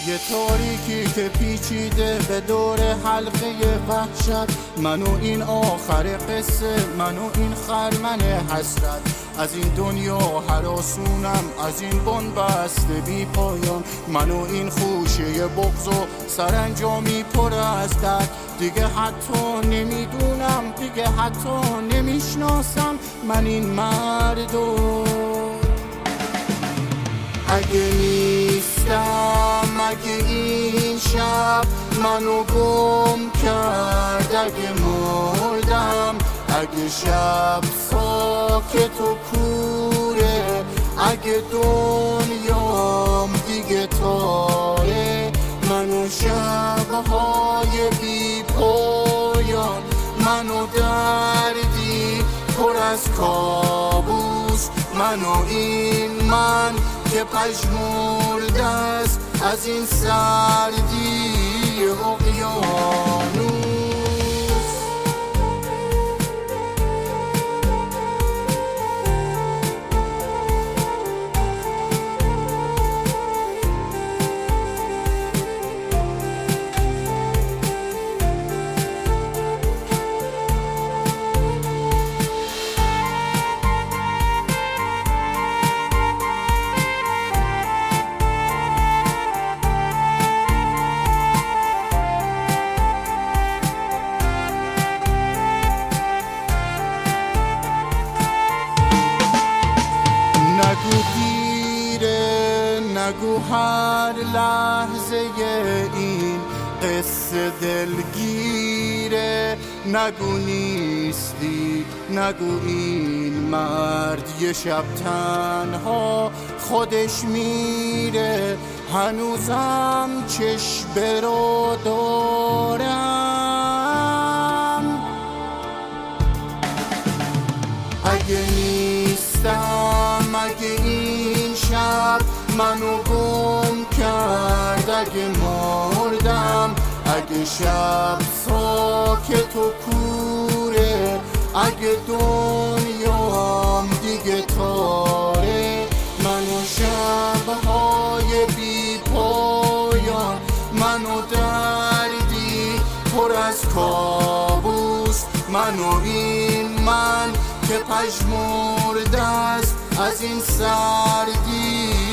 یه تاریکی که پیچیده به دور حلقه وحشت، من و این آخر قصه، من و این خرمن حسرت. از این دنیا هراسونم، از این بن‌بسته بی پایان، من و این خوشه بغض و سرانجامی پر از درد. دیگه حتی نمیدونم، دیگه حتی نمیشناسم من این مردو. اگه نیستم، اگه این شب منو گم کرد، اگه مردم، اگه شب ساکت و کوره، اگه دنیام دیگه تاره، منو شبهای بی پایان، منو دردی پر از کابوس، منو این من که پژمرده است از این سردی اقیانوس. نگو دیره، نگو هر لحظه این قصه دلگیره، نگو نیستی، نگو این مرد یه شب تنها خودش میره، هنوزم چشم رو دارم. اگه نیستم، اگه این شب منو گم کرد، اگه مردم، اگه شب ساکت و کوره، اگه دنیام دیگه تاره، منو شبهای بی پایان، منو دردی پر از کابوس، منو این من که پژمرده است از این سردی